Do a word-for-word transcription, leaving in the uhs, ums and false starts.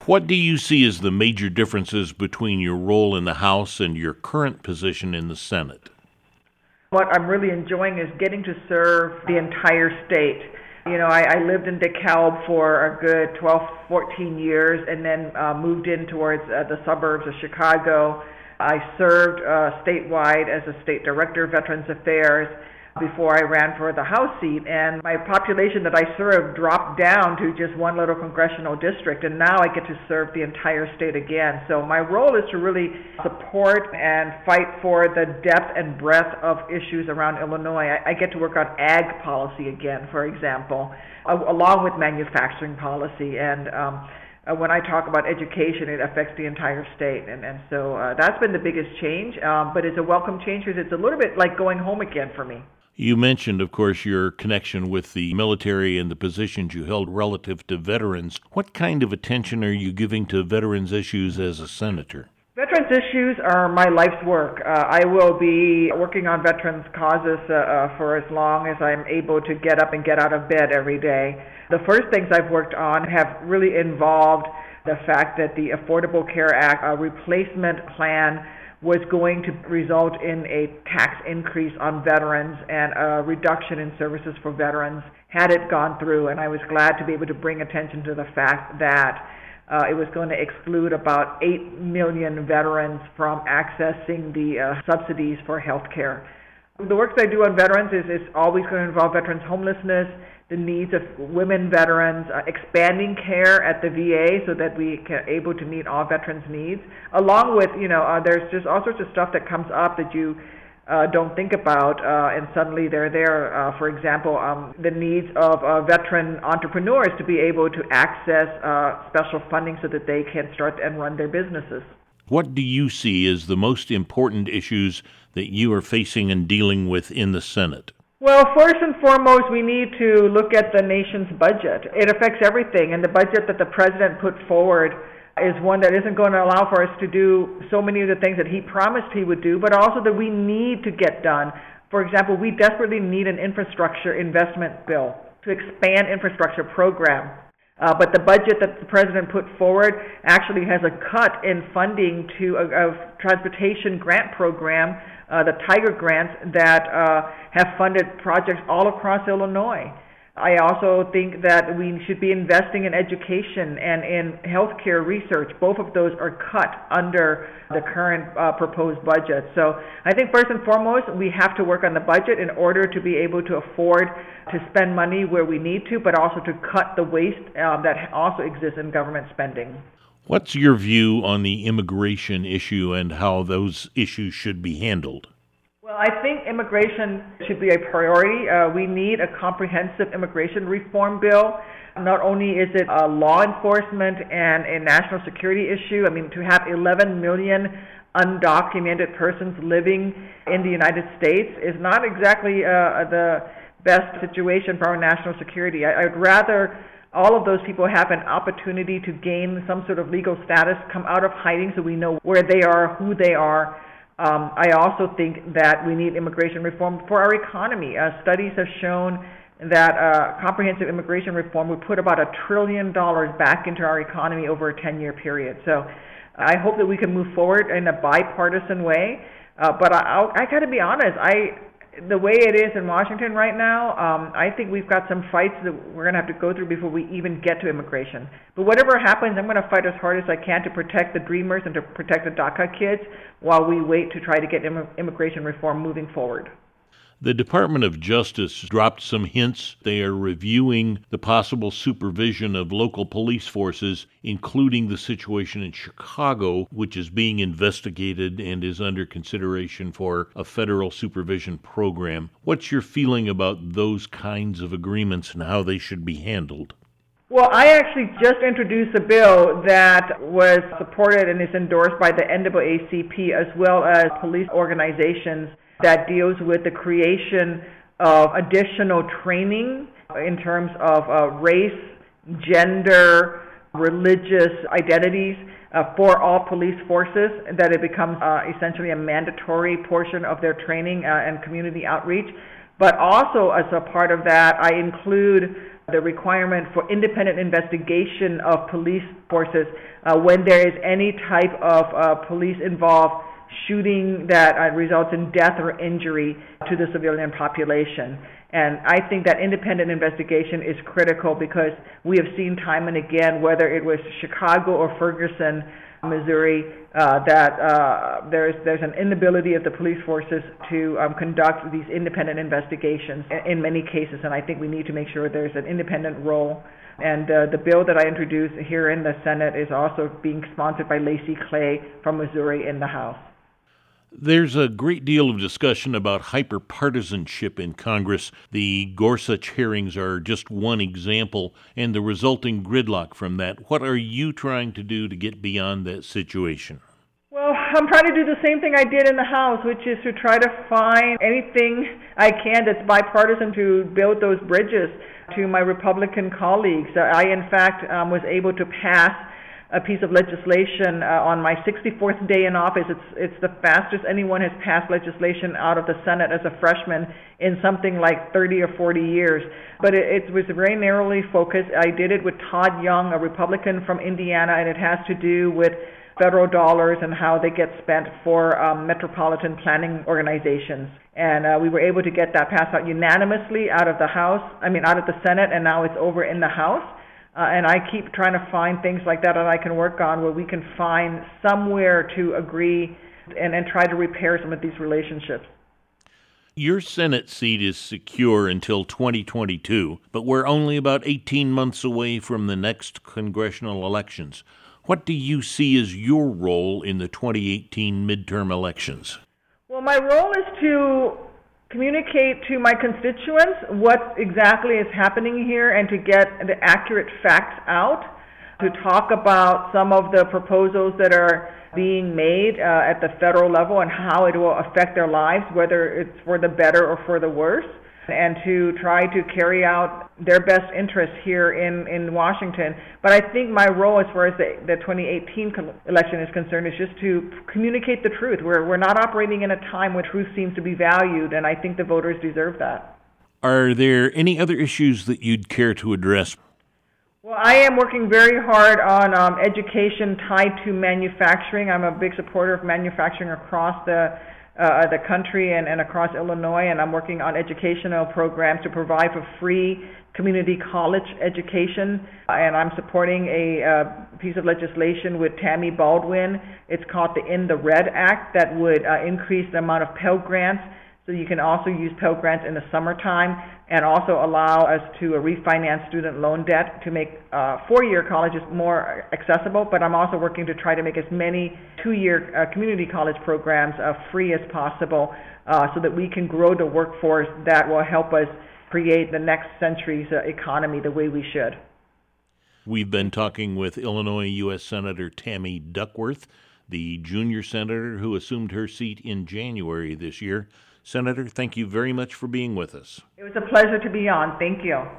What do you see as the major differences between your role in the House and your current position in the Senate? What I'm really enjoying is getting to serve the entire state. You know, I, I lived in DeKalb for a good twelve, fourteen years and then uh, moved in towards uh, the suburbs of Chicago. I served uh, statewide as a state director of Veterans Affairs before I ran for the House seat, and my population that I served dropped down to just one little congressional district, and now I get to serve the entire state again. So my role is to really support and fight for the depth and breadth of issues around Illinois. I, I get to work on ag policy again, for example, uh, along with manufacturing policy, and um, uh, when I talk about education, it affects the entire state, and, and so uh, that's been the biggest change, um, but it's a welcome change because it's a little bit like going home again for me. You mentioned, of course, your connection with the military and the positions you held relative to veterans. What kind of attention are you giving to veterans issues as a senator? Veterans issues are my life's work. Uh, I will be working on veterans' causes uh, uh, for as long as I'm able to get up and get out of bed every day. The first things I've worked on have really involved the fact that the Affordable Care Act a replacement plan was going to result in a tax increase on veterans and a reduction in services for veterans had it gone through. And I was glad to be able to bring attention to the fact that uh, it was going to exclude about eight million veterans from accessing the uh, subsidies for health care. The work that I do on veterans is, is always going to involve veterans' homelessness, the needs of women veterans, uh, expanding care at the V A so that we are able to meet all veterans' needs, along with, you know, uh, there's just all sorts of stuff that comes up that you uh, don't think about, uh, and suddenly they're there. Uh, for example, um, the needs of uh, veteran entrepreneurs to be able to access uh, special funding so that they can start and run their businesses. What do you see as the most important issues that you are facing and dealing with in the Senate? Well, first and foremost, we need to look at the nation's budget. It affects everything, and the budget that the president put forward is one that isn't going to allow for us to do so many of the things that he promised he would do, but also that we need to get done. For example, we desperately need an infrastructure investment bill to expand infrastructure program. Uh, but the budget that the president put forward actually has a cut in funding to a, a transportation grant program, uh, the Tiger grants, that uh, have funded projects all across Illinois. I also think that we should be investing in education and in healthcare research. Both of those are cut under the current uh, proposed budget. So I think first and foremost, we have to work on the budget in order to be able to afford to spend money where we need to, but also to cut the waste um, that also exists in government spending. What's your view on the immigration issue and how those issues should be handled? Well, I think immigration should be a priority. Uh, we need a comprehensive immigration reform bill. Not only is it a law enforcement and a national security issue, I mean, to have eleven million undocumented persons living in the United States is not exactly uh, the best situation for our national security. I, I'd rather all of those people have an opportunity to gain some sort of legal status, come out of hiding so we know where they are, who they are. Um, I also think that we need immigration reform for our economy. Uh, studies have shown that uh, comprehensive immigration reform would put about a trillion dollars back into our economy over a ten-year period. So I hope that we can move forward in a bipartisan way. Uh, but I, I'll, I got to be honest, I the way it is in Washington right now, um, I think we've got some fights that we're going to have to go through before we even get to immigration. But whatever happens, I'm going to fight as hard as I can to protect the Dreamers and to protect the DACA kids while we wait to try to get Im- immigration reform moving forward. The Department of Justice dropped some hints. They are reviewing the possible supervision of local police forces, including the situation in Chicago, which is being investigated and is under consideration for a federal supervision program. What's your feeling about those kinds of agreements and how they should be handled? Well, I actually just introduced a bill that was supported and is endorsed by the N double A C P as well as police organizations that deals with the creation of additional training in terms of uh, race, gender, religious identities uh, for all police forces, that it becomes uh, essentially a mandatory portion of their training uh, and community outreach. But also as a part of that, I include the requirement for independent investigation of police forces uh, when there is any type of uh, police-involved shooting that uh, results in death or injury to the civilian population. And I think that independent investigation is critical because we have seen time and again, whether it was Chicago or Ferguson, Missouri, uh, that uh, there's there's an inability of the police forces to um, conduct these independent investigations in, in many cases, and I think we need to make sure there's an independent role. And uh, the bill that I introduced here in the Senate is also being sponsored by Lacy Clay from Missouri in the House. There's a great deal of discussion about hyperpartisanship in Congress. The Gorsuch hearings are just one example, and the resulting gridlock from that. What are you trying to do to get beyond that situation? Well, I'm trying to do the same thing I did in the House, which is to try to find anything I can that's bipartisan to build those bridges to my Republican colleagues. I, in fact, um, was able to pass a piece of legislation uh, on my sixty-fourth day in office. It's it's the fastest anyone has passed legislation out of the Senate as a freshman in something like thirty or forty years. But it, it was very narrowly focused. I did it with Todd Young, a Republican from Indiana, and it has to do with federal dollars and how they get spent for um, metropolitan planning organizations. And uh, we were able to get that passed out unanimously out of the House, I mean out of the Senate, and now it's over in the House. Uh, and I keep trying to find things like that that I can work on where we can find somewhere to agree and, and try to repair some of these relationships. Your Senate seat is secure until twenty twenty-two, but we're only about eighteen months away from the next congressional elections. What do you see as your role in the twenty eighteen midterm elections? Well, my role is to communicate to my constituents what exactly is happening here and to get the accurate facts out, to talk about some of the proposals that are being made uh, at the federal level and how it will affect their lives, whether it's for the better or for the worse, and to try to carry out their best interests here in, in Washington. But I think my role as far as the, the twenty eighteen election is concerned is just to communicate the truth. We're, we're not operating in a time when truth seems to be valued, and I think the voters deserve that. Are there any other issues that you'd care to address? Well, I am working very hard on um, education tied to manufacturing. I'm a big supporter of manufacturing across the Uh, the country and, and across Illinois, and I'm working on educational programs to provide for free community college education, and I'm supporting a uh, piece of legislation with Tammy Baldwin. It's called the In the Red Act that would uh, increase the amount of Pell Grants, so you can also use Pell Grants in the summertime and also allow us to uh, refinance student loan debt to make uh, four-year colleges more accessible. But I'm also working to try to make as many two-year uh, community college programs uh, free as possible uh, so that we can grow the workforce that will help us create the next century's uh, economy the way we should. We've been talking with Illinois U S Senator Tammy Duckworth, the junior senator who assumed her seat in January this year. Senator, thank you very much for being with us. It was a pleasure to be on. Thank you.